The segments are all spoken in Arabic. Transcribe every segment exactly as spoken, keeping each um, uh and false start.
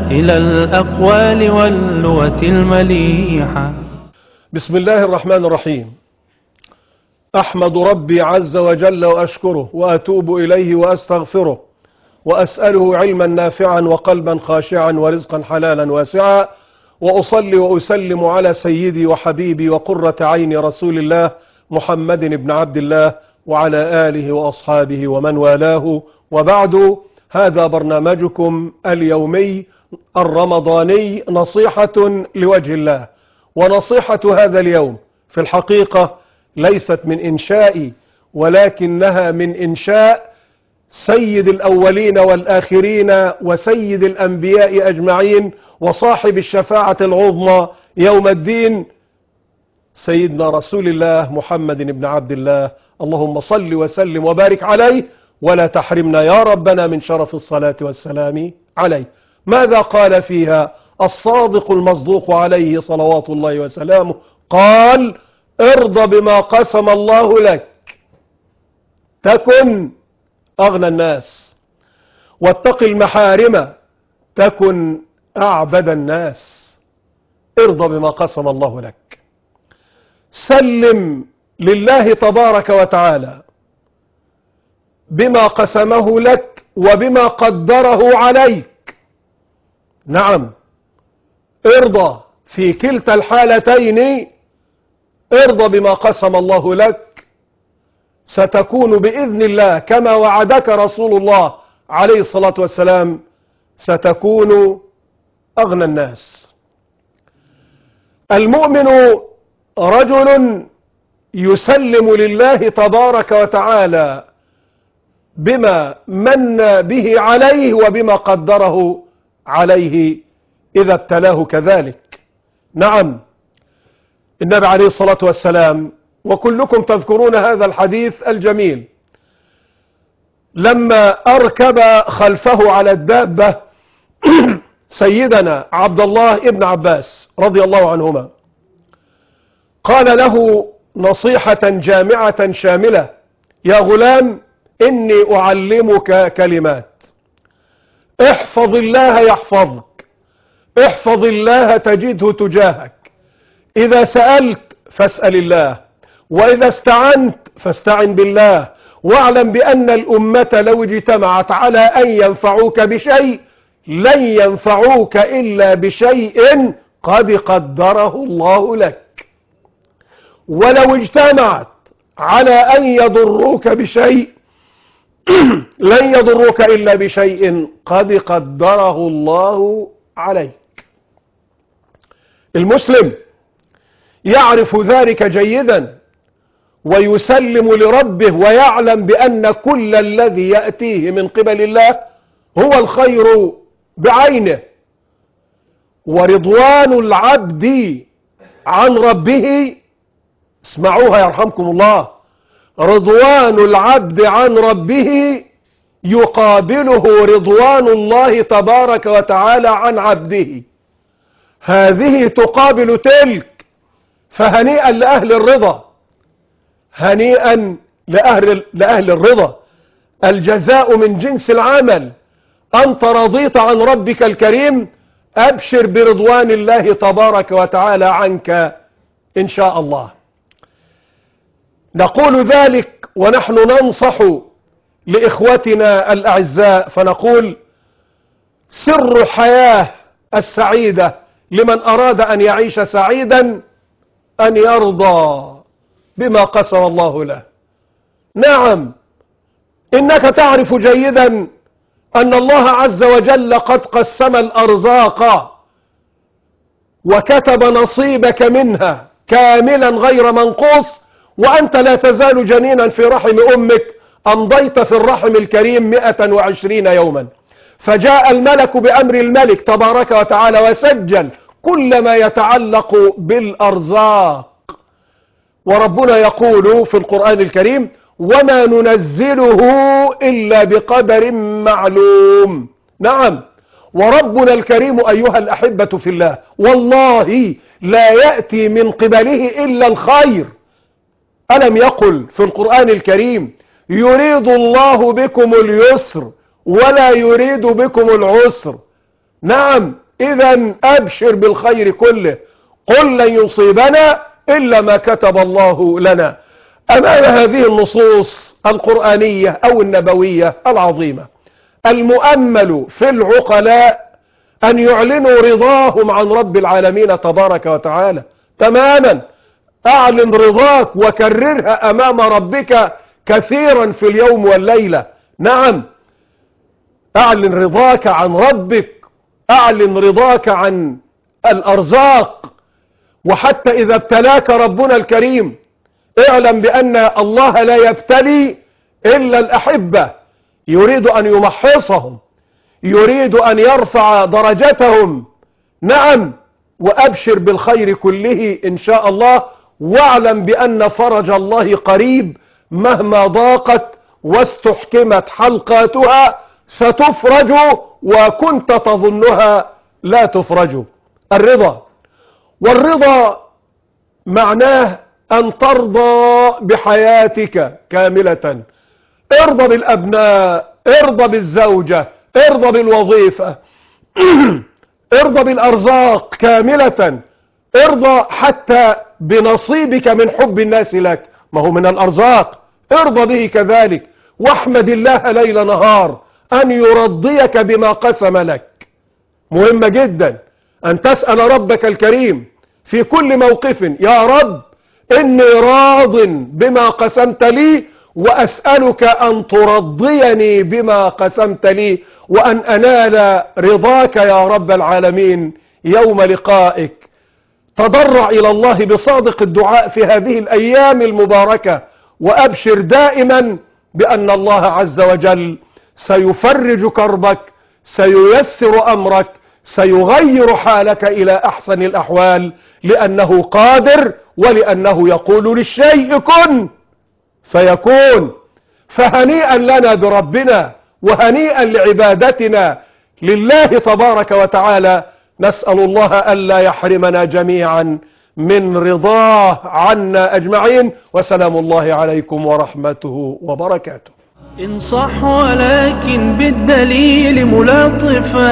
إلى الأقوال واللغة المليحة. بسم الله الرحمن الرحيم. أحمد ربي عز وجل وأشكره وأتوب إليه وأستغفره وأسأله علما نافعا وقلبا خاشعا ورزقا حلالا واسعا، وأصلي وأسلم على سيدي وحبيبي وقرة عين رسول الله محمد بن عبد الله وعلى آله وأصحابه ومن والاه، وبعد. هذا برنامجكم اليومي الرمضاني نصيحة لوجه الله. ونصيحة هذا اليوم في الحقيقة ليست من إنشائي، ولكنها من إنشاء سيد الأولين والآخرين وسيد الأنبياء أجمعين وصاحب الشفاعة العظمى يوم الدين، سيدنا رسول الله محمد بن عبد الله. اللهم صل وسلم وبارك عليه، ولا تحرمنا يا ربنا من شرف الصلاة والسلام عليه. ماذا قال فيها الصادق المصدوق عليه صلوات الله وسلامه؟ قال: ارضى بما قسم الله لك تكن أغنى الناس، واتق المحارم تكن أعبد الناس. ارضى بما قسم الله لك، سلم لله تبارك وتعالى بما قسمه لك وبما قدره عليك. نعم، ارضى في كلتا الحالتين، ارضى بما قسم الله لك، ستكون بإذن الله كما وعدك رسول الله عليه الصلاة والسلام، ستكون أغنى الناس. المؤمن رجل يسلم لله تبارك وتعالى بما من به عليه وبما قدره عليه إذا ابتلاه كذلك. نعم، النبي عليه الصلاة والسلام، وكلكم تذكرون هذا الحديث الجميل، لما أركب خلفه على الدابة سيدنا عبد الله ابن عباس رضي الله عنهما، قال له نصيحة جامعة شاملة: يا غلام، إني أعلمك كلمات، احفظ الله يحفظك، احفظ الله تجده تجاهك، إذا سألت فاسأل الله، وإذا استعنت فاستعن بالله، واعلم بأن الأمة لو اجتمعت على أن ينفعوك بشيء لن ينفعوك إلا بشيء قد قدره الله لك، ولو اجتمعت على أن يضروك بشيء لن يضروك إلا بشيء قد قدره الله عليك. المسلم يعرف ذلك جيدا ويسلم لربه، ويعلم بأن كل الذي يأتيه من قبل الله هو الخير بعينه. ورضوان العبد عن ربه، اسمعوها يرحمكم الله، رضوان العبد عن ربه يقابله رضوان الله تبارك وتعالى عن عبده. هذه تقابل تلك، فهنيئا لأهل الرضا، هنيئا لأهل, لأهل الرضا. الجزاء من جنس العمل. أنت رضيت عن ربك الكريم، أبشر برضوان الله تبارك وتعالى عنك إن شاء الله. نقول ذلك ونحن ننصح لإخوتنا الأعزاء، فنقول: سر الحياة السعيدة لمن أراد أن يعيش سعيدا أن يرضى بما قسم الله له. نعم، إنك تعرف جيدا أن الله عز وجل قد قسم الأرزاق وكتب نصيبك منها كاملا غير منقوص، وأنت لا تزال جنينا في رحم أمك، أمضيت في الرحم الكريم مئة وعشرين يوما، فجاء الملك بأمر الملك تبارك وتعالى وسجل كل ما يتعلق بالأرزاق. وربنا يقول في القرآن الكريم: وما ننزله إلا بقدر معلوم. نعم، وربنا الكريم أيها الأحبة في الله والله لا يأتي من قبله إلا الخير. ألم يقل في القرآن الكريم: يريد الله بكم اليسر ولا يريد بكم العسر؟ نعم، إذا أبشر بالخير كله، قل لن يصيبنا إلا ما كتب الله لنا. أمام هذه النصوص القرآنية أو النبوية العظيمة، المؤمل في العقلاء أن يعلنوا رضاهم عن رب العالمين تبارك وتعالى تماما. أعلن رضاك وكررها أمام ربك كثيرا في اليوم والليلة. نعم، أعلن رضاك عن ربك، أعلن رضاك عن الأرزاق. وحتى إذا ابتلاك ربنا الكريم اعلم بأن الله لا يبتلي إلا الأحبة، يريد أن يمحصهم، يريد أن يرفع درجتهم. نعم، وأبشر بالخير كله إن شاء الله، واعلم بأن فرج الله قريب. مهما ضاقت واستحكمت حلقاتها ستفرج، وكنت تظنها لا تفرج. الرضا، والرضا معناه أن ترضى بحياتك كاملة. ارضى بالأبناء، ارضى بالزوجة، ارضى بالوظيفة، ارضى بالأرزاق كاملة، ارضى حتى بنصيبك من حب الناس لك، ما هو من الأرزاق، ارضى به كذلك. واحمد الله ليل نهار أن يرضيك بما قسم لك. مهمة جدا أن تسأل ربك الكريم في كل موقف: يا رب إني راض بما قسمت لي، وأسألك أن ترضيني بما قسمت لي، وأن أنال رضاك يا رب العالمين يوم لقائك. تضرع إلى الله بصادق الدعاء في هذه الأيام المباركة، وأبشر دائما بأن الله عز وجل سيفرج كربك، سييسر أمرك، سيغير حالك إلى أحسن الأحوال، لأنه قادر، ولأنه يقول للشيء كن فيكون. فهنيئا لنا بربنا، وهنيئا لعبادتنا لله تبارك وتعالى. نسأل الله ألا يحرمنا جميعا من رضاه عنا أجمعين. وسلام الله عليكم ورحمته وبركاته. انصح ولكن بالدليل ملاطفا،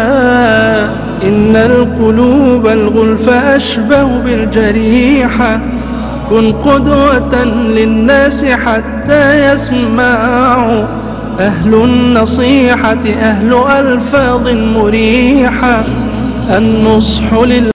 إن القلوب الغلف أشبه بالجريحة. كن قدوة للناس حتى يسمعوا، أهل النصيحة أهل ألفاظ مريحة. النصح لله